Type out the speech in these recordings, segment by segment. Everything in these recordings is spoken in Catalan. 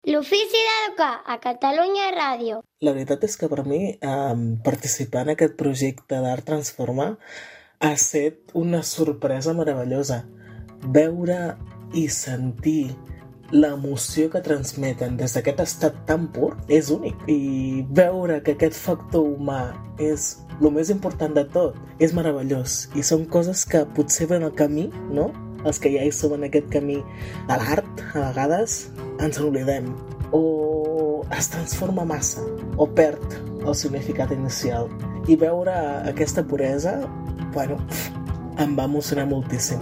L'ofici d'educar a Catalunya Ràdio. La veritat és que per mi participar en aquest projecte d'Art Transforma ha estat una sorpresa meravellosa. Veure i sentir l'emoció que transmeten des d'aquest estat tan pur és únic. I veure que aquest factor humà és el més important de tot és meravellós. I són coses que potser ven al camí, no? Els que ja hi som en aquest camí de l'art, a vegades ens n'oblidem. O es transforma massa, o perd el significat inicial. I veure aquesta puresa, bueno, em va emocionar moltíssim.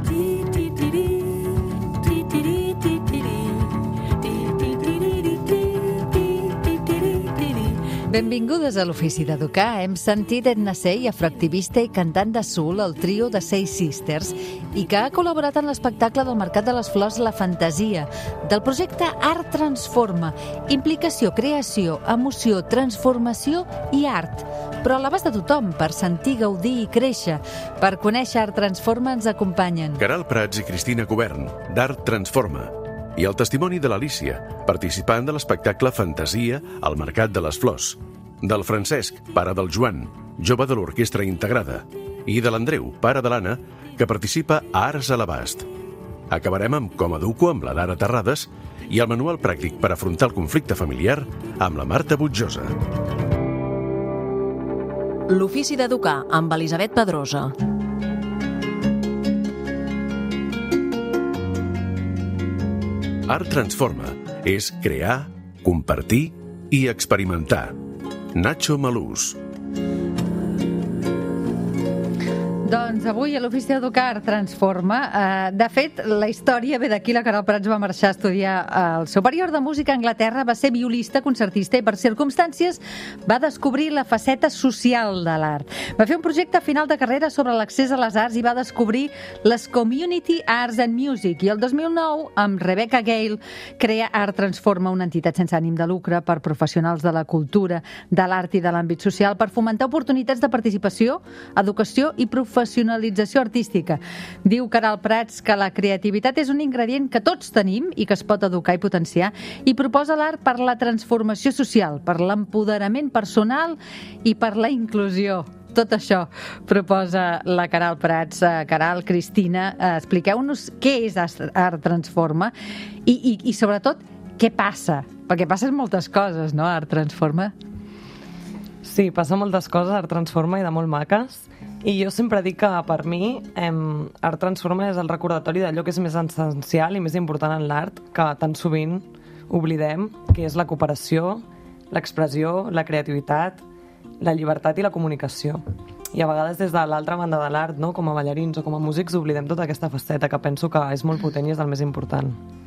Benvingudes a l'Ofici d'Educar. Hem sentit Edna Sey, afroactivista i cantant de soul, el trio de Say Sisters, i que ha col·laborat en l'espectacle del Mercat de les Flors La Fantasia, del projecte Art Transforma, implicació, creació, emoció, transformació i art. Però a l'abast de tothom, per sentir, gaudir i créixer. Per conèixer Art Transforma ens acompanyen Caral Prats i Cristina Covern, d'Art Transforma, i el testimoni de l'Alícia, participant de l'espectacle Fantasia al Mercat de les Flors, del Francesc, pare del Joan, jove de l'Orquestra Integrada, i de l'Andreu, pare de l'Anna, que participa a Arts a l'Abast. Acabarem amb Com educo amb la Lara Terrades i el manual pràctic per afrontar el conflicte familiar amb la Marta Butjosa. L'Ofici d'Educar amb Elisabet Pedrosa. Art Transforma és crear, compartir i experimentar. Nacho Malús. Doncs avui a l'Ofici d'Educar Art Transforma. De fet, la història ve d'aquí. La Caral Prats va marxar a estudiar al superior de música a Anglaterra, va ser violista, concertista i per circumstàncies va descobrir la faceta social de l'art. Va fer un projecte a final de carrera sobre l'accés a les arts i va descobrir les Community Arts and Music. I el 2009, amb Rebecca Gale, crea Art Transforma, una entitat sense ànim de lucre per professionals de la cultura, de l'art i de l'àmbit social, per fomentar oportunitats de participació, educació i professionalització artística. Diu Caral Prats que la creativitat és un ingredient que tots tenim i que es pot educar i potenciar, i proposa l'art per la transformació social, per l'empoderament personal i per la inclusió. Tot això proposa la Caral Prats. Caral, Cristina, expliqueu-nos què és Art Transforma i sobretot què passa, perquè passen moltes coses, no, Art Transforma? Sí, passa moltes coses, Art Transforma, i de molt maques. I jo sempre dic que, per mi, Art Transforma és el recordatori d'allò que és més essencial i més important en l'art, que tan sovint oblidem, que és la cooperació, l'expressió, la creativitat, la llibertat i la comunicació. I a vegades des de l'altra banda de l'art, no? Com a ballarins o com a músics, oblidem tota aquesta faceta que penso que és molt potent i és el més important.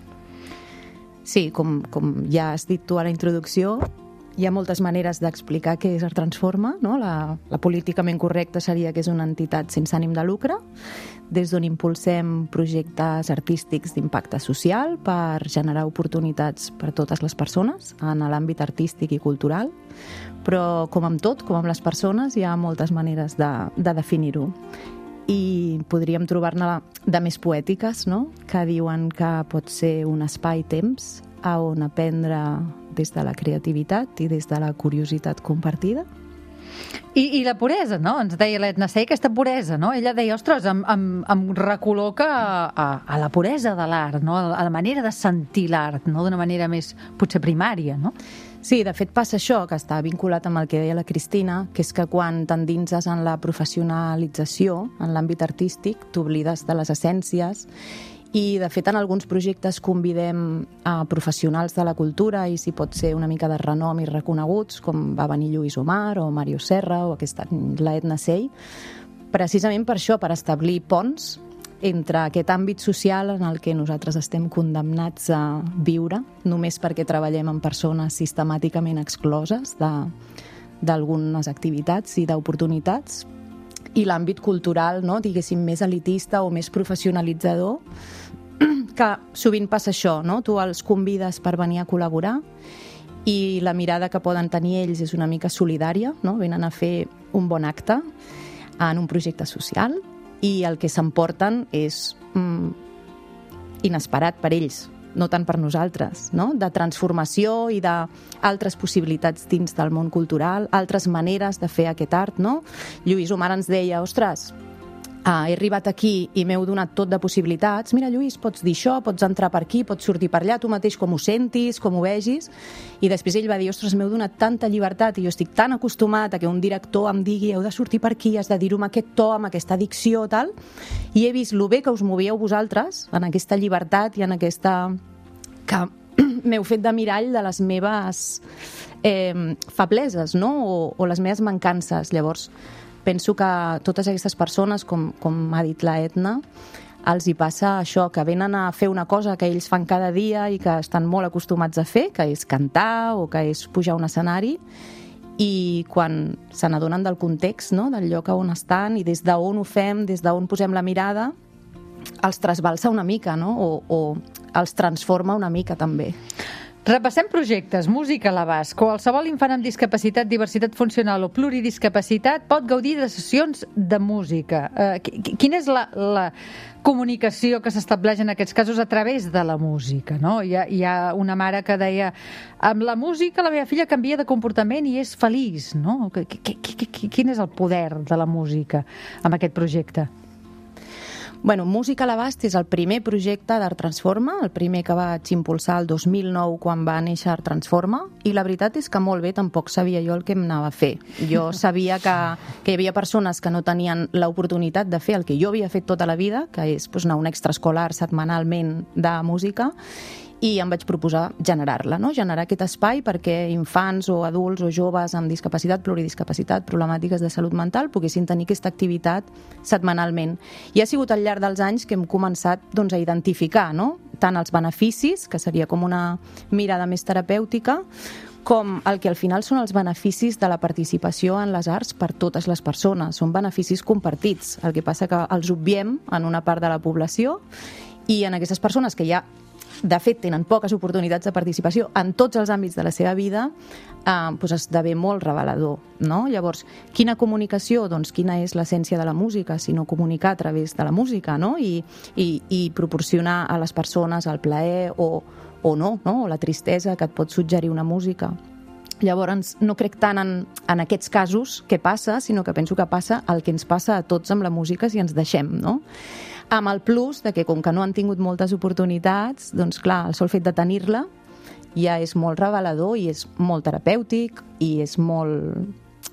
Sí, com ja has dit tu a la introducció, hi ha moltes maneres d'explicar què és Art Transforma, no? La políticament correcta seria que és una entitat sense ànim de lucre, des d'on impulsem projectes artístics d'impacte social per generar oportunitats per a totes les persones en l'àmbit artístic i cultural, però com amb tot, com amb les persones, hi ha moltes maneres de definir-ho. I podríem trobar-ne de més poètiques, no? Que diuen que pot ser un espai-temps a on aprendre des de la creativitat i des de la curiositat compartida. I la puresa, no? Ens deia l'Edna Sey, aquesta puresa, no? Ella deia, ostres, em recol·loca a la puresa de l'art, no? A la manera de sentir l'art, no? D'una manera més, potser primària, no? Sí, de fet passa això, que està vinculat amb el que deia la Cristina, que és que quan t'endinses en la professionalització, en l'àmbit artístic, t'oblides de les essències. I, de fet, en alguns projectes convidem a professionals de la cultura i si pot ser una mica de renom i reconeguts, com va venir Lluís Omar o Mario Serra o la Edna Sey, precisament per això, per establir ponts entre aquest àmbit social en el que nosaltres estem condemnats a viure, només perquè treballem amb persones sistemàticament excloses d'algunes activitats i d'oportunitats, i l'àmbit cultural, no, diguéssim, més elitista o més professionalitzador, que sovint passa això, no? Tu els convides per venir a col·laborar i la mirada que poden tenir ells és una mica solidària, no? Venen a fer un bon acte en un projecte social i el que s'emporten és inesperat per ells, no tant per nosaltres, no? De transformació i d'altres possibilitats dins del món cultural, altres maneres de fer aquest art, no? Lluís Omar ens deia, ostres, he arribat aquí i m'heu donat tot de possibilitats. Mira, Lluís, pots dir això, pots entrar per aquí, pots sortir per allà, tu mateix com ho sentis, com ho vegis. I després ell va dir, ostres, m'heu donat tanta llibertat i jo estic tan acostumat a que un director em digui heu de sortir per aquí, has de dir-ho amb aquest to, amb aquesta dicció, tal. I he vist lo bé que us movíeu vosaltres en aquesta llibertat i en aquesta... que m'heu fet de mirall de les meves febleses, no? O les meves mancances. Llavors, penso que totes aquestes persones, com ha dit la Edna, els hi passa això, que venen a fer una cosa que ells fan cada dia i que estan molt acostumats a fer, que és cantar o que és pujar a un escenari, i quan se n'adonen del context, no? Del lloc on estan i des d'on ho fem, des d'on posem la mirada, els trasbalsa una mica, no? O els transforma una mica també. Repassem projectes. Música a l'abast. Qualsevol infant amb discapacitat, diversitat funcional o pluridiscapacitat pot gaudir de sessions de música. Quina és la comunicació que s'estableix en aquests casos a través de la música, no? Hi ha una mare que deia amb la música la meva filla canvia de comportament i és feliç, no? Quin és el poder de la música amb aquest projecte? Bueno, Música a l'abast és el primer projecte d'Art Transforma, el primer que vaig impulsar el 2009 quan va néixer Art Transforma, i la veritat és que molt bé tampoc sabia jo el que em anava a fer. Jo sabia que hi havia persones que no tenien l'oportunitat de fer el que jo havia fet tota la vida, que és anar a una extraescolar setmanalment de música, i em vaig proposar generar-la, no? Generar aquest espai perquè infants o adults o joves amb discapacitat, pluridiscapacitat, problemàtiques de salut mental poguessin tenir aquesta activitat setmanalment. I ha sigut al llarg dels anys que hem començat a identificar, no? Tant els beneficis, que seria com una mirada més terapèutica, com el que al final són els beneficis de la participació en les arts per totes les persones. Són beneficis compartits. El que passa que els obviem en una part de la població i en aquestes persones que ja de fet tenen poques oportunitats de participació en tots els àmbits de la seva vida, esdevé molt revelador, no? Llavors, quina comunicació? Doncs quina és l'essència de la música, sinó comunicar a través de la música, no? I proporcionar a les persones el plaer o no, o la tristesa que et pot suggerir una música. Llavors, no crec tant en aquests casos què passa, sinó que penso que passa el que ens passa a tots amb la música si ens deixem, no? Amb el plus de que, com que no han tingut moltes oportunitats, doncs clar, el sol fet de tenir-la ja és molt revelador i és molt terapèutic i és molt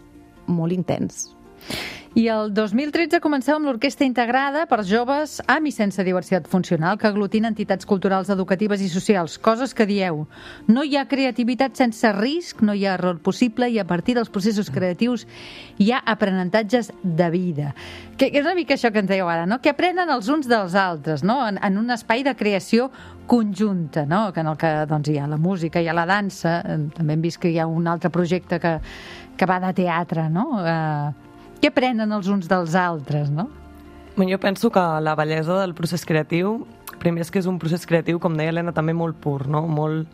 intens. I el 2013 comenceu amb l'Orquestra Integrada per Joves amb i sense diversitat funcional, que aglutina entitats culturals, educatives i socials. Coses que dieu. No hi ha creativitat sense risc, no hi ha error possible i a partir dels processos creatius hi ha aprenentatges de vida. Que és una mica això que ens dèieu ara, no? Que aprenen els uns dels altres, no? En un espai de creació conjunta, no? En el que doncs, hi ha la música, hi ha la dansa, també hem vist que hi ha un altre projecte que va de teatre, no? Què aprenen els uns dels altres, no? Jo penso que la bellesa del procés creatiu, primer és que és un procés creatiu, com deia Helena, també molt pur, no?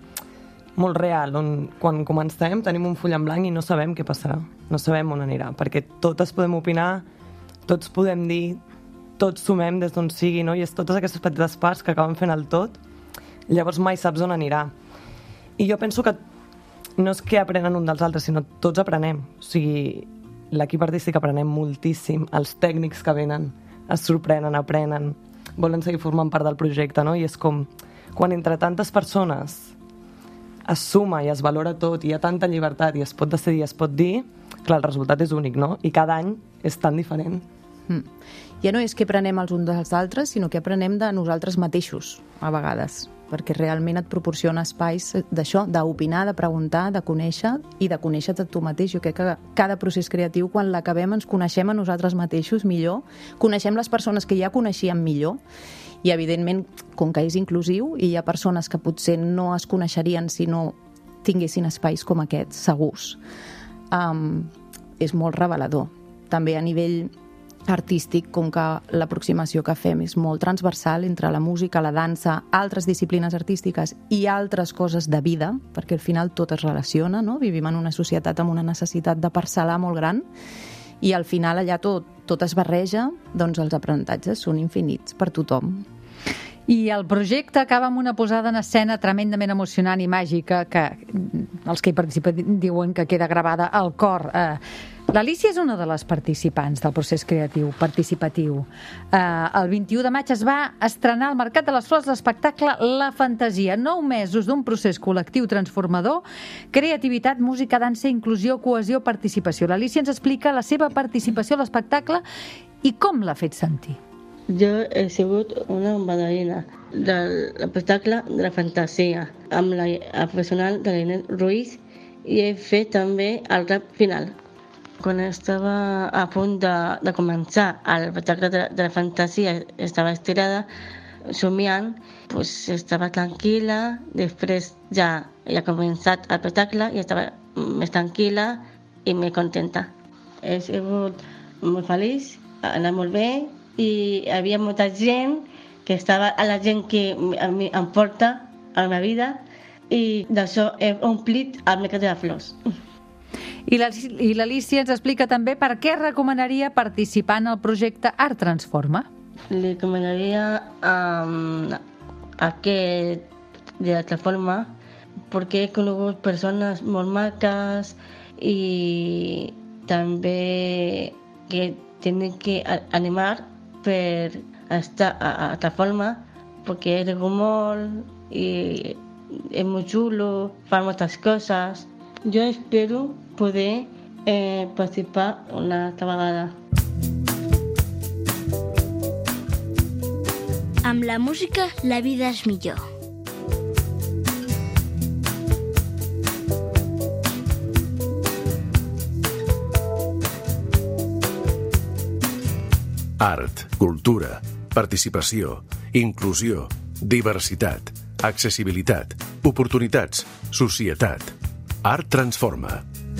Molt real, on quan comencem tenim un full en blanc i no sabem què passarà, no sabem on anirà, perquè totes podem opinar, tots podem dir, tots sumem des d'on sigui, no? I és totes aquestes petites parts que acaben fent el tot, llavors mai saps on anirà. I jo penso que no és que aprenen un dels altres, sinó tots aprenem, o sigui, l'equip artístic aprenem moltíssim, els tècnics que venen es sorprenen, aprenen, volen seguir formant part del projecte, no? I és com, quan entre tantes persones es suma i es valora tot, i hi ha tanta llibertat i es pot decidir, es pot dir, clar, el resultat és únic, no? I cada any és tan diferent. Ja no és que aprenem els uns dels altres, sinó que aprenem de nosaltres mateixos, a vegades, perquè realment et proporciona espais d'això, d'opinar, de preguntar, de conèixer i de conèixer-te tu mateix. Jo crec que cada procés creatiu, quan l'acabem, ens coneixem a nosaltres mateixos millor, coneixem les persones que ja coneixíem millor i, evidentment, com que és inclusiu i hi ha persones que potser no es coneixerien si no tinguessin espais com aquests, segurs. És molt revelador. També a nivell artístic, com que l'aproximació que fem és molt transversal entre la música, la dansa, altres disciplines artístiques i altres coses de vida, perquè al final tot es relaciona, no? Vivim en una societat amb una necessitat de parcel·lar molt gran i al final allà tot es barreja, doncs els aprenentatges són infinits per tothom. I el projecte acaba amb una posada en escena tremendament emocionant i màgica que els que hi participen diuen que queda gravada al cor. L'Alícia és una de les participants del procés creatiu participatiu. El 21 de maig es va estrenar al Mercat de les Flors l'espectacle La Fantasia. 9 mesos d'un procés col·lectiu transformador, creativitat, música, dansa, inclusió, cohesió, participació. L'Alícia ens explica la seva participació a l'espectacle i com l'ha fet sentir. Jo he sigut una ballarina de l'espectacle de La Fantasia amb la professional de l'Inés Ruiz i he fet també el rap final. Quan estava a punt de començar l'espectacle de La Fantasia, estava estirada, somiant, estava tranquil·la, després ja ha començat l'espectacle i estava més tranquil·la i més contenta. He sigut molt feliç, ha anat molt bé, i hi havia molta gent que estava a la gent que a mi em porta a la meva vida i d'això he omplit el Mercat de les Flors. I l'Alícia ens explica també per què recomanaria participar en el projecte Art Transforma. Li recomanaria aquest de la Transforma perquè he conegut persones molt maques i també que tenen que animar per estar a Transforma perquè he rigut molt i és molt xulo, fa moltes coses. Jo espero poder participar una altra vegada. Amb la música la vida és millor. Art, cultura, participació, inclusió, diversitat, accessibilitat, oportunitats, societat. Art Transforma.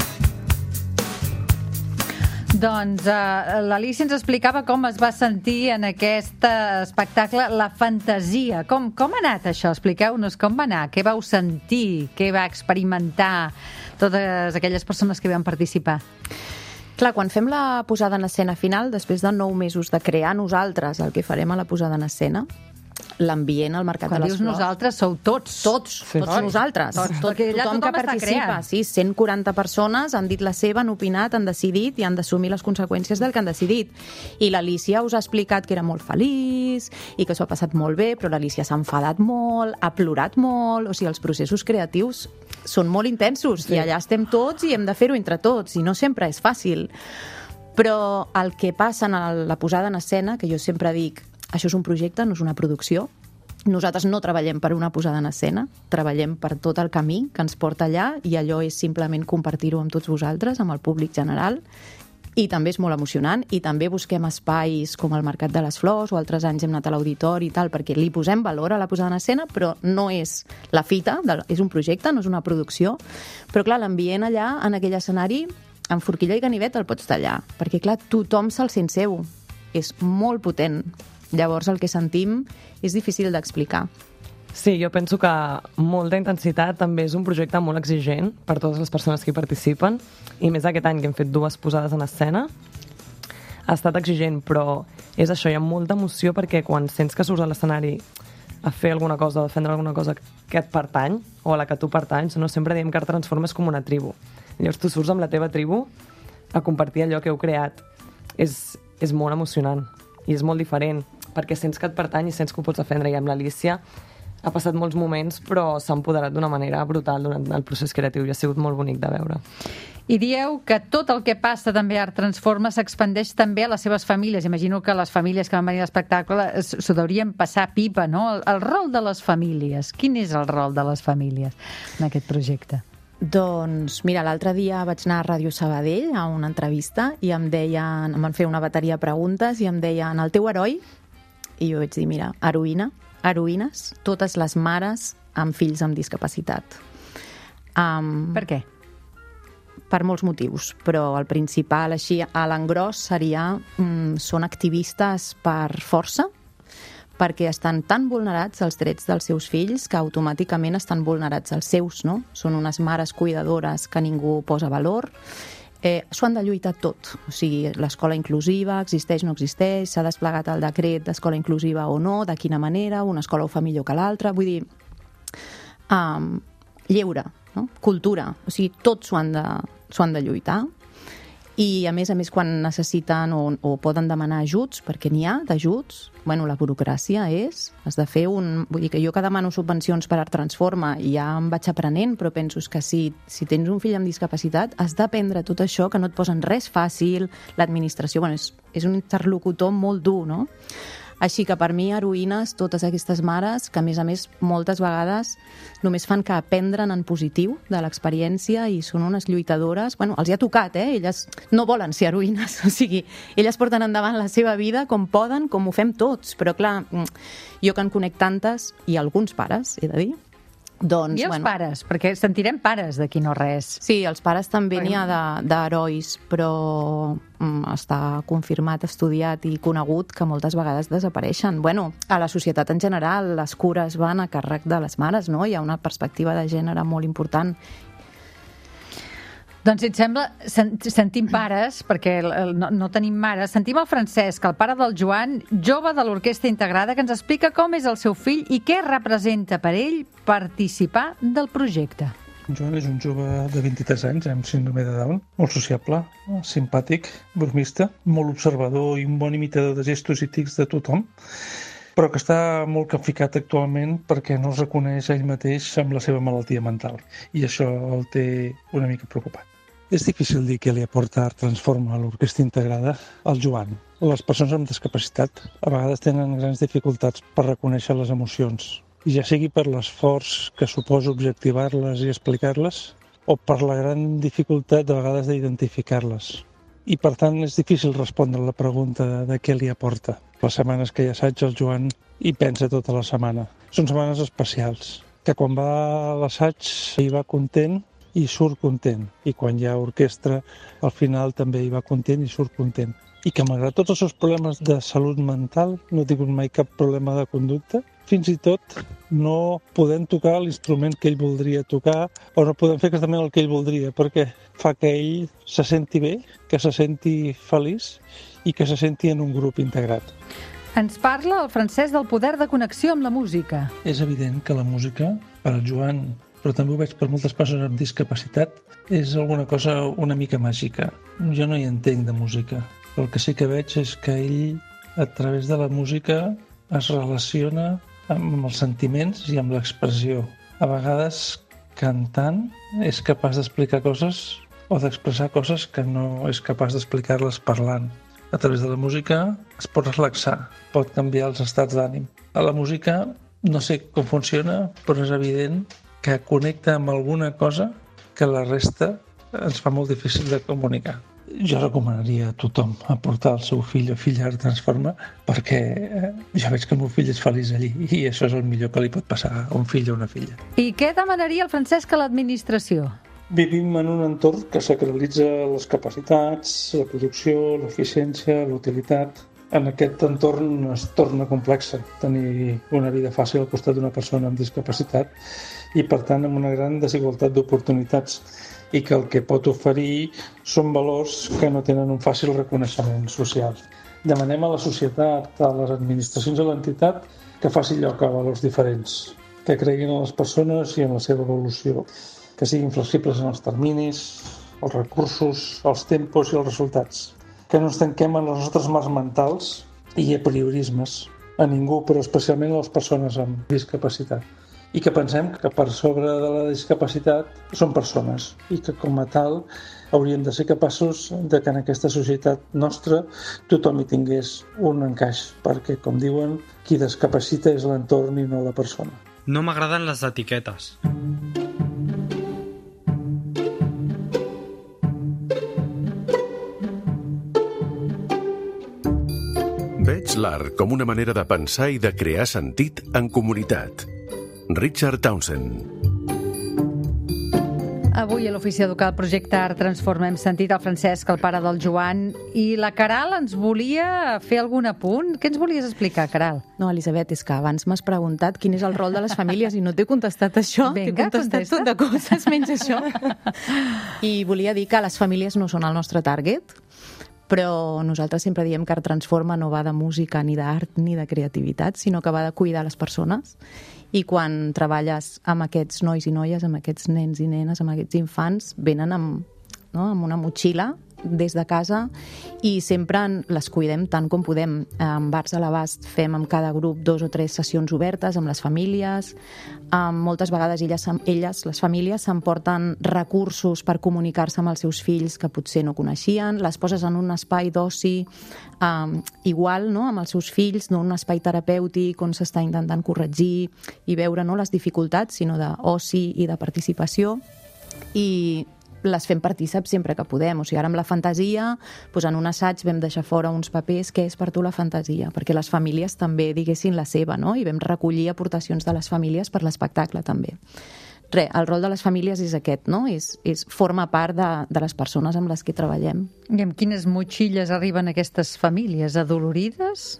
Doncs l'Alícia ens explicava com es va sentir en aquest espectacle La Fantasia. Com ha anat això? Expliqueu-nos com va anar, què vau sentir, què va experimentar totes aquelles persones que van participar. Clar, quan fem la posada en escena final, després de 9 mesos de crear nosaltres el que farem a la posada en escena, l'ambient al Mercat de les Flors... Quan dius nosaltres, sou tots. Tots nosaltres. Tothom que participa. Sí, 140 persones han dit la seva, han opinat, han decidit i han d'assumir les conseqüències del que han decidit. I l'Alícia us ha explicat que era molt feliç i que s'ho ha passat molt bé, però l'Alícia s'ha enfadat molt, ha plorat molt, o sigui, els processos creatius són molt intensos i allà estem tots i hem de fer-ho entre tots i no sempre és fàcil. Però el que passa en la posada en escena, que jo sempre dic, això és un projecte, no és una producció. Nosaltres no treballem per una posada en escena, treballem per tot el camí que ens porta allà i allò és simplement compartir-ho amb tots vosaltres, amb el públic general. I també és molt emocionant i també busquem espais com el Mercat de les Flors o altres anys hem anat a l'auditori i tal perquè li posem valor a la posada en escena, però no és la fita, és un projecte, no és una producció. Però clar, l'ambient allà, en aquell escenari, amb forquilla i ganivet el pots tallar, perquè clar, tothom se'l sent seu. És molt potent. Llavors el que sentim és difícil d'explicar. Sí, jo penso que molta intensitat també és un projecte molt exigent per totes les persones que hi participen i més aquest any que hem fet 2 posades en escena ha estat exigent, però és això, hi ha molta emoció perquè quan sents que surts a l'escenari a fer alguna cosa, a defendre alguna cosa que et pertany o a la que tu pertanys, no sempre diem que Art Transforma és com una tribu. Llavors tu surts amb la teva tribu a compartir allò que heu creat. És molt emocionant i és molt diferent perquè sents que et pertany i sents que ho pots defendre. I amb l'Alícia ha passat molts moments, però s'ha empoderat d'una manera brutal durant el procés creatiu i ha sigut molt bonic de veure. I dieu que tot el que passa també a Art Transforma s'expandeix també a les seves famílies. Imagino que les famílies que van venir a l'espectacle s'ho deurien passar pipa, no? El rol de les famílies. Quin és el rol de les famílies en aquest projecte? Doncs, mira, l'altre dia vaig anar a Ràdio Sabadell a una entrevista i em van fer una bateria de preguntes i em deien, el teu heroi? I jo vaig dir, mira, heroïnes, totes les mares amb fills amb discapacitat. Per què? Per molts motius, però el principal, així, a l'engròs, seria són activistes per força, perquè estan tan vulnerats els drets dels seus fills que automàticament estan vulnerats els seus, no? Són unes mares cuidadores que ningú posa valor, s'ho han de lluitar tot. O sigui, l'escola inclusiva existeix o no existeix, s'ha desplegat el decret d'escola inclusiva o no, de quina manera, una escola ho fa millor que l'altra, vull dir, lleure, no? Cultura, o sigui, tots s'ho han de lluitar. I, a més, quan necessiten o poden demanar ajuts, perquè n'hi ha d'ajuts, bueno, la burocràcia has de fer Vull dir que jo que demano subvencions per Art Transforma ja em vaig aprenent, però penso que si tens un fill amb discapacitat has d'aprendre tot això, que no et posen res fàcil, l'administració, bueno, és un interlocutor molt dur, no? Així que per mi, heroïnes, totes aquestes mares, que a més moltes vegades només fan que aprendre'n en positiu de l'experiència i són unes lluitadores. Bueno, els hi ha tocat, elles no volen ser heroïnes, o sigui, elles porten endavant la seva vida com poden, com ho fem tots, però clar, jo que en conec tantes, i alguns pares, he de dir, doncs, i els pares, perquè sentirem pares d'aquí no res. Sí, els pares també n'hi ha d'herois, però està confirmat, estudiat i conegut que moltes vegades desapareixen. Bueno, a la societat en general les cures van a càrrec de les mares, no? Hi ha una perspectiva de gènere molt important. Doncs, si et sembla, sentim pares, perquè no tenim mares, sentim el Francesc, el pare del Joan, jove de l'Orquestra Integrada, que ens explica com és el seu fill i què representa per ell participar del projecte. Joan és un jove de 23 anys amb síndrome de Down, molt sociable, simpàtic, bromista, molt observador i un bon imitador de gestos i tics de tothom, però que està molt capficat actualment perquè no es reconeix ell mateix amb la seva malaltia mental, i això el té una mica preocupat. És difícil dir què li aporta Art Transforma a l'Orquestra Integrada al Joan. Les persones amb discapacitat a vegades tenen grans dificultats per reconèixer les emocions, i ja sigui per l'esforç que suposa objectivar-les i explicar-les, o per la gran dificultat de vegades d'identificar-les. I per tant és difícil respondre a la pregunta de què li aporta. Les setmanes que hi assaig el Joan hi pensa tota la setmana. Són setmanes especials, que quan va a l'assaig hi va content i surt content. I quan hi ha orquestra, al final també hi va content i surt content. I que malgrat tots els seus problemes de salut mental, no ha tingut mai cap problema de conducta, fins i tot no podem tocar l'instrument que ell voldria tocar o no podem fer exactament el que ell voldria, perquè fa que ell se senti bé, que se senti feliç i que se senti en un grup integrat. Ens parla el Francesc del poder de connexió amb la música. És evident que la música, per al Joan, però també ho veig per moltes persones amb discapacitat, és alguna cosa una mica màgica. Jo no hi entenc de música. El que sí que veig és que ell, a través de la música, es relaciona amb els sentiments i amb l'expressió. A vegades, cantant, és capaç d'explicar coses o d'expressar coses que no és capaç d'explicar-les parlant. A través de la música es pot relaxar, pot canviar els estats d'ànim. A la música, no sé com funciona, però és evident que connecta amb alguna cosa que la resta ens fa molt difícil de comunicar. Jo recomanaria a tothom aportar el seu fill o filla a Art Transforma perquè jo veig que el meu fill és feliç allí i això és el millor que li pot passar a un fill o una filla. I què demanaria el Francesc a l'administració? Vivim en un entorn que sacralitza les capacitats, la producció, l'eficiència, l'utilitat. En aquest entorn es torna complexa tenir una vida fàcil al costat d'una persona amb discapacitat i, per tant, amb una gran desigualtat d'oportunitats i que el que pot oferir són valors que no tenen un fàcil reconeixement social. Demanem a la societat, a les administracions i a l'entitat que faci lloc a valors diferents, que creguin en les persones i en la seva evolució, que siguin flexibles en els terminis, els recursos, els tempos i els resultats, que no ens tanquem en les nostres mars mentals i a priorismes, a ningú, però especialment a les persones amb discapacitat. I que pensem que per sobre de la discapacitat són persones i que com a tal hauríem de ser capaços de que en aquesta societat nostra tothom hi tingués un encaix, perquè, com diuen, qui discapacita és l'entorn i no la persona. No m'agraden les etiquetes. Veig l'art com una manera de pensar i de crear sentit en comunitat. Richard Townsend. Avui a l'Ofici Educar el projecte Art Transforma hem sentit el Francesc, el pare del Joan, i la Caral ens volia fer algun apunt. Què ens volies explicar, Caral? No, Elisabet, és que abans m'has preguntat quin és el rol de les famílies i no t'he contestat això. T'he contestat tot de coses menys això. I volia dir que les famílies no són el nostre target, però nosaltres sempre diem que Art Transforma no va de música, ni d'art, ni de creativitat, sinó que va de cuidar les persones. I quan treballes amb aquests nois i noies, amb aquests nens i nenes, amb aquests infants, venen amb una motxilla des de casa i sempre les cuidem tant com podem. Amb Arts a l'Abast fem amb cada grup 2 o 3 sessions obertes amb les famílies. Moltes vegades elles, les famílies, s'emporten recursos per comunicar-se amb els seus fills que potser no coneixien, les poses en un espai d'oci igual, no?, amb els seus fills, no un espai terapèutic on s'està intentant corregir i veure no les dificultats, sinó d'oci i de participació. I les fem partíceps sempre que podem. O sigui, ara amb la fantasia, doncs en un assaig vam deixar fora uns papers, què és per tu la fantasia? Perquè les famílies també diguessin la seva, no? I vam recollir aportacions de les famílies per l'espectacle també. El rol de les famílies és aquest, no? Forma part de les persones amb les que treballem. I amb quines motxilles arriben aquestes famílies? Adolorides?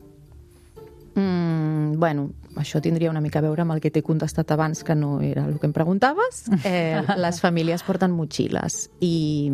Bueno, això tindria una mica a veure amb el que t'he contestat abans, que no era el que em preguntaves. Les famílies porten motxilles i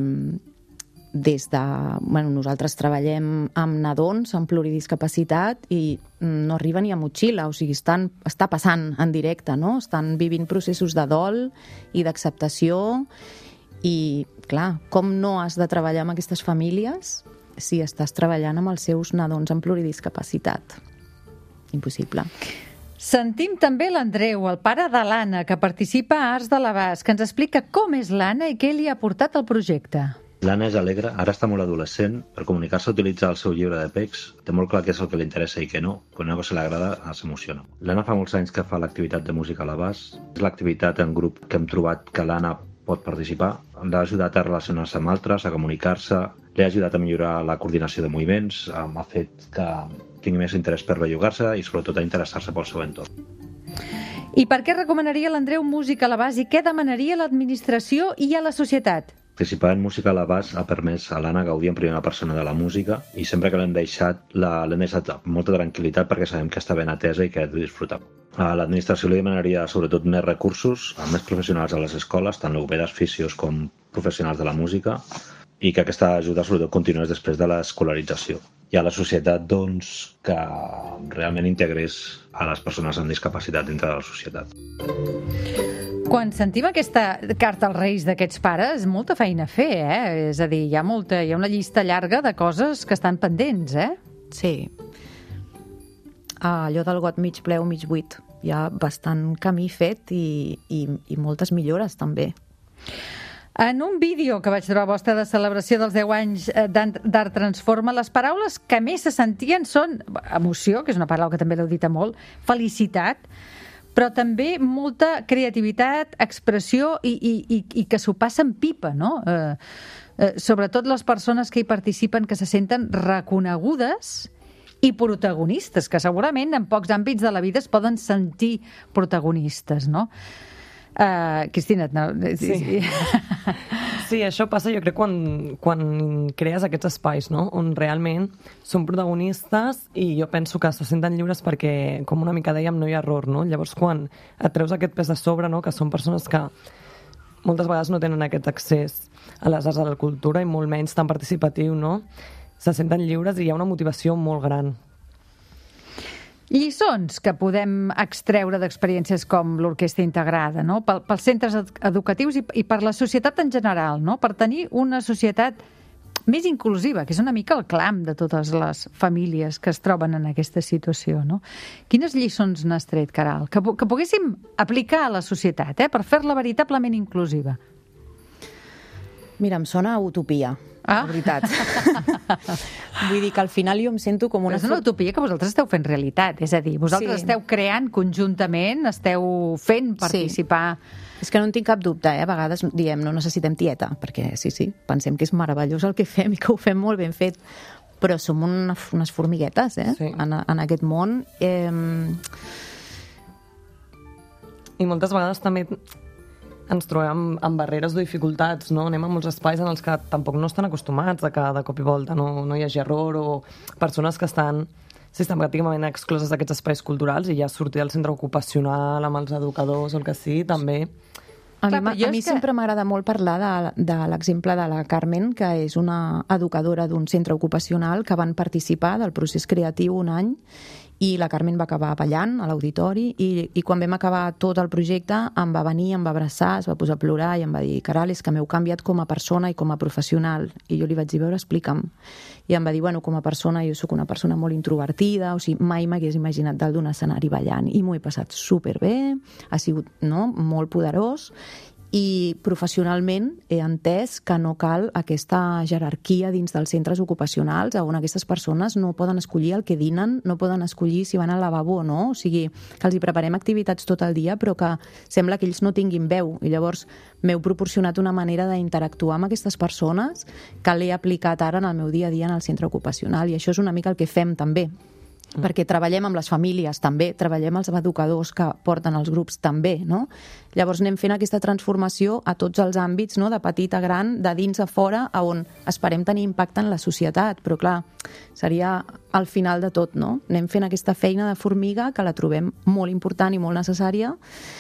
nosaltres treballem amb nadons amb pluridiscapacitat i no arriba ni a motxilla, o sigui, està passant en directe, no? Estan vivint processos de dol i d'acceptació i, clar, com no has de treballar amb aquestes famílies si estàs treballant amb els seus nadons amb pluridiscapacitat? Impossible. Sentim també l'Andreu, el pare de l'Anna, que participa a Arts de l'Abast, que ens explica com és l'Anna i què li ha portat el projecte. L'Anna és alegre, ara està molt adolescent. Per comunicar-se utilitza el seu llibre de text. Té molt clar què és el que li interessa i què no. Quan una cosa li agrada, s'emociona. L'Anna fa molts anys que fa l'activitat de música a l'Abast. És l'activitat en grup que hem trobat que l'Anna pot participar. L'ha ajudat a relacionar-se amb altres, a comunicar-se. Li ha ajudat a millorar la coordinació de moviments. Ha fet que tingui més interès per bellugar-se i sobretot a interessar-se pel seu entorn. I per què recomanaria l'Andreu música a l'Abast i què demanaria a l'administració i a la societat? Participar en música a l'Abast ha permès a l'Anna gaudir en primera persona de la música i sempre que l'hem deixat amb molta tranquil·litat perquè sabem que està ben atesa i que ha de disfrutar. A l'administració li demanaria sobretot més recursos, més professionals a les escoles, tant logopedes, fisios com professionals de la música, i que aquesta ajuda sobretot continués després de l'escolarització. I a la societat, doncs, que realment integrés a les persones amb discapacitat dintre de la societat. Quan sentim aquesta carta als Reis d'aquests pares, molta feina a fer, És a dir, hi ha una llista llarga de coses que estan pendents, Sí. Allò del got mig ple o mig buit. Hi ha bastant camí fet i moltes millores, també. En un vídeo que vaig trobar vostre de celebració dels 10 anys d'Art Transforma, les paraules que més se sentien són emoció, que és una paraula que també l'heu dit molt, felicitat, però també molta creativitat, expressió i que s'ho passen pipa, no? Sobretot les persones que hi participen que se senten reconegudes i protagonistes, que segurament en pocs àmbits de la vida es poden sentir protagonistes, no? Cristina, sí. Sí, això passa jo crec quan crees aquests espais, no? On realment són protagonistes i jo penso que se senten lliures perquè, com una mica dèiem, no hi ha error, no? Llavors quan et treus aquest pes de sobre, no? Que són persones que moltes vegades no tenen aquest accés a les arts de la cultura i molt menys tan participatiu, no? Se senten lliures i hi ha una motivació molt gran. Lliçons que podem extreure d'experiències com l'orquestra integrada, no? Pels centres educatius i per la societat en general, no? Per tenir una societat més inclusiva, que és una mica el clam de totes les famílies que es troben en aquesta situació, no? Quines lliçons n'has tret, Caral? Que poguéssim aplicar a la societat, per fer-la veritablement inclusiva. Mira, em sona a utopia, la veritat. Vull dir que al final jo em sento com una... Però és una utopia que vosaltres esteu fent realitat, és a dir, vosaltres esteu creant conjuntament, esteu fent participar... És que no en tinc cap dubte, A vegades diem, no necessitem tieta, perquè sí, pensem que és meravellós el que fem i que ho fem molt ben fet, però som unes formiguetes, en aquest món. I moltes vegades també ens trobem amb barreres o dificultats, no? Anem a molts espais en els que tampoc no estan acostumats a que de cop i volta no hi hagi error, o persones que estan sistemàticament excloses d'aquests espais culturals, i ja sortir del centre ocupacional amb els educadors o el que sigui, també... A mi sempre m'agrada molt parlar de l'exemple de la Carmen, que és una educadora d'un centre ocupacional que van participar del procés creatiu un any, i la Carmen va acabar ballant a l'auditori, i quan vam acabar tot el projecte em va venir, em va abraçar, es va posar a plorar i em va dir: Caral, és que m'heu canviat com a persona i com a professional. I jo li vaig dir: veure, explica'm. I em va dir: bueno, com a persona, jo sóc una persona molt introvertida, o sigui, mai m'hagués imaginat dalt d'un escenari ballant, i m'ho he passat superbé, ha sigut molt poderós, i professionalment he entès que no cal aquesta jerarquia dins dels centres ocupacionals on aquestes persones no poden escollir el que dinen, no poden escollir si van al lavabo o no, o sigui, que els hi preparem activitats tot el dia però que sembla que ells no tinguin veu, i llavors m'heu proporcionat una manera d'interactuar amb aquestes persones que l'he aplicat ara en el meu dia a dia en el centre ocupacional, i això és una mica el que fem també. Perquè treballem amb les famílies també, treballem els educadors que porten els grups també, no? Llavors anem fent aquesta transformació a tots els àmbits, no? De petit a gran, de dins a fora, on esperem tenir impacte en la societat, però clar, seria al final de tot, no? Anem fent aquesta feina de formiga que la trobem molt important i molt necessària,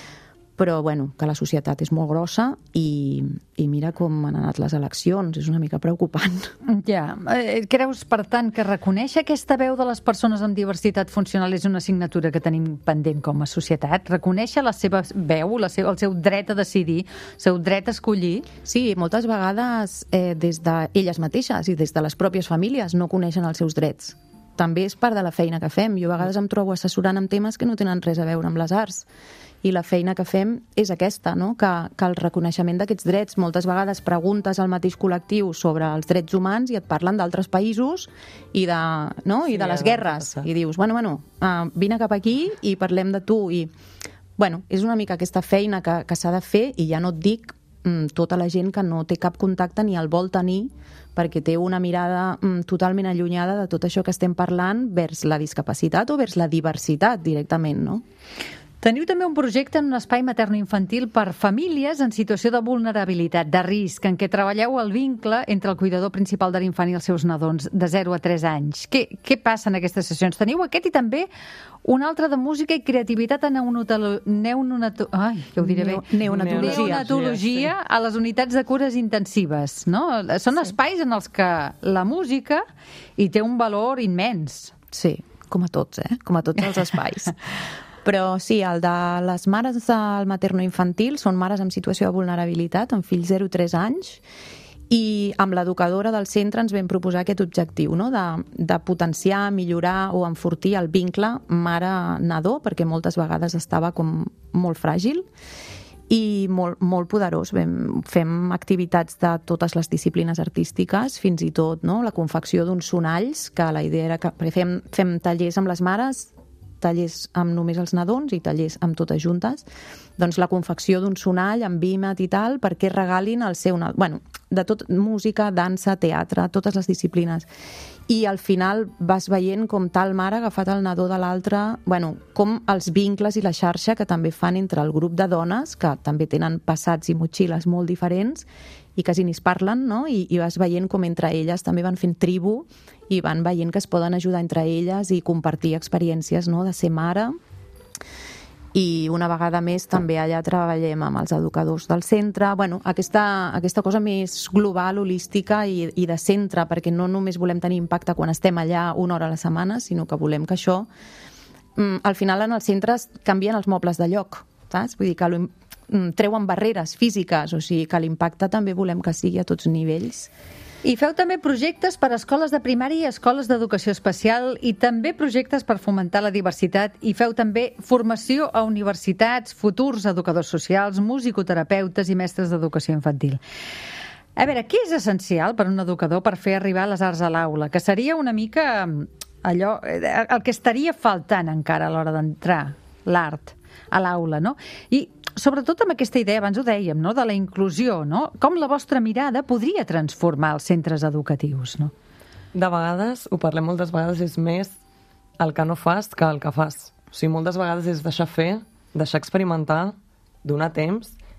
però bueno, que la societat és molt grossa i mira com han anat les eleccions, és una mica preocupant. Ja. Creus, per tant, que reconèixer aquesta veu de les persones amb diversitat funcional és una assignatura que tenim pendent com a societat? Reconèixer la seva veu, el seu dret a decidir, el seu dret a escollir? Sí, moltes vegades des d'elles mateixes i des de les pròpies famílies no coneixen els seus drets. També és part de la feina que fem. Jo a vegades em trobo assessorant amb temes que no tenen res a veure amb les arts. I la feina que fem és aquesta, no? Que el reconeixement d'aquests drets. Moltes vegades preguntes al mateix col·lectiu sobre els drets humans i et parlen d'altres països i de les guerres. I dius, vine cap aquí i parlem de tu. I, és una mica aquesta feina que s'ha de fer, i ja no et dic tota la gent que no té cap contacte ni el vol tenir perquè té una mirada totalment allunyada de tot això que estem parlant vers la discapacitat o vers la diversitat directament, no? Teniu també un projecte en un espai materno-infantil per famílies en situació de vulnerabilitat, de risc, en què treballeu el vincle entre el cuidador principal de l'infant i els seus nadons de 0 a 3 anys. Què passa en aquestes sessions? Teniu aquest i també un altre de música i creativitat en neonatologia a les unitats de cures intensives, no? Són espais en els que la música hi té un valor immens. Sí, com a tots, com a tots els espais. Però sí, el de les mares del materno-infantil són mares en situació de vulnerabilitat, amb fills 0-3 anys, i amb l'educadora del centre ens vam proposar aquest objectiu, no? De potenciar, millorar o enfortir el vincle mare-nadó, perquè moltes vegades estava com molt fràgil i molt poderós. Fem activitats de totes les disciplines artístiques, fins i tot, no? La confecció d'uns sonalls, que la idea era que fem tallers amb les mares, tallers amb només els nadons i tallers amb totes juntes, doncs la confecció d'un sonall amb vímet i tal, perquè regalin el seu... de tot, música, dansa, teatre, totes les disciplines. I al final vas veient com tal mare ha agafat el nadó de l'altre, com els vincles i la xarxa que també fan entre el grup de dones, que també tenen passats i motxilles molt diferents, i quasi ni es parlen, no? I vas veient com entre elles també van fent tribu i van veient que es poden ajudar entre elles i compartir experiències, no? De ser mare. I una vegada més també allà treballem amb els educadors del centre. Aquesta cosa més global, holística i de centre, perquè no només volem tenir impacte quan estem allà una hora a la setmana, sinó que volem que això... Al final en els centres canvien els mobles de lloc, saps? Vull dir que treuen barreres físiques, o sigui que l'impacte també volem que sigui a tots nivells. I feu també projectes per a escoles de primària i escoles d'educació especial, i també projectes per fomentar la diversitat, i feu també formació a universitats, futurs educadors socials, musicoterapeutes i mestres d'educació infantil. A veure, què és essencial per a un educador per fer arribar les arts a l'aula? Que seria una mica allò, el que estaria faltant encara a l'hora d'entrar l'art a l'aula, no? I sobretot amb aquesta idea, abans ho dèiem, no? De la inclusió, no? Com la vostra mirada podria transformar els centres educatius, no? De vegades, ho parlem moltes vegades, és més el que no fas que el que fas. O sigui, moltes vegades és deixar fer, deixar experimentar, donar temps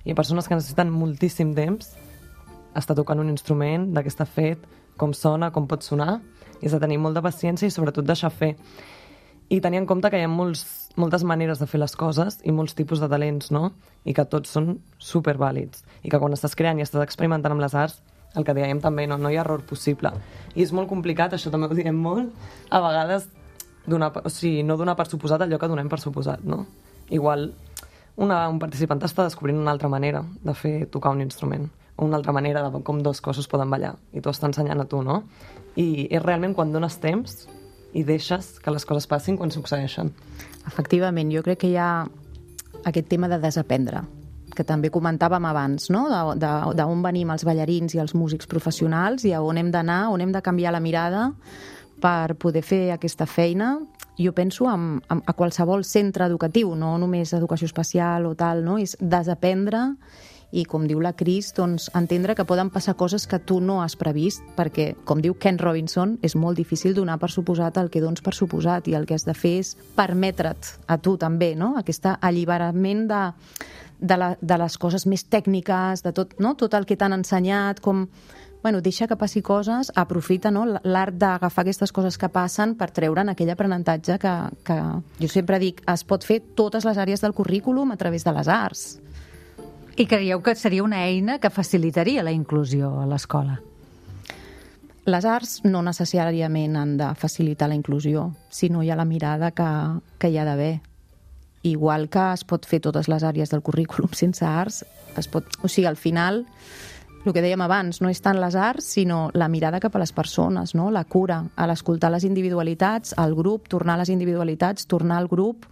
Hi ha persones que necessiten moltíssim temps estar tocant un instrument, de què està fet, com sona, com pot sonar, i has de tenir molta paciència i sobretot deixar fer. I tenir en compte que hi ha moltes maneres de fer les coses i molts tipus de talents, no? I que tots són supervàlids. I que quan estàs creant i estàs experimentant amb les arts, el que dèiem també, no hi ha error possible. I és molt complicat, això també ho diem molt, a vegades no donar per suposat allò que donem per suposat, no? Igual un participant està descobrint una altra manera de fer tocar un instrument, o una altra manera de com dos cossos poden ballar, i t'ho està ensenyant a tu, no? I és realment quan dones temps i deixes que les coses passin quan succeeixen. Efectivament, jo crec que hi ha aquest tema de desaprendre, que també comentàvem abans, no? D'on venim els ballarins i els músics professionals i a on hem d'anar, on hem de canviar la mirada per poder fer aquesta feina. Jo penso a qualsevol centre educatiu, no només educació especial o tal, no? És desaprendre i, com diu la Cris, doncs, entendre que poden passar coses que tu no has previst, perquè, com diu Ken Robinson, és molt difícil donar per suposat el que dones per suposat, i el que has de fer és permetre't a tu també, no? Aquest alliberament de les coses més tècniques, de tot, no? Tot el que t'han ensenyat, com... Bueno, deixa que passi coses, aprofita, no, l'art d'agafar aquestes coses que passen per treure'n aquell aprenentatge que jo sempre dic, es pot fer totes les àrees del currículum a través de les arts. I creieu que seria una eina que facilitaria la inclusió a l'escola? Les arts no necessàriament han de facilitar la inclusió, sinó hi ha la mirada que hi ha d'haver. Igual que es pot fer totes les àrees del currículum sense arts, o sigui, al final... El que dèiem abans, no és tant les arts, sinó la mirada cap a les persones, no? La cura, a l'escoltar les individualitats, al grup, tornar a les individualitats, tornar al grup.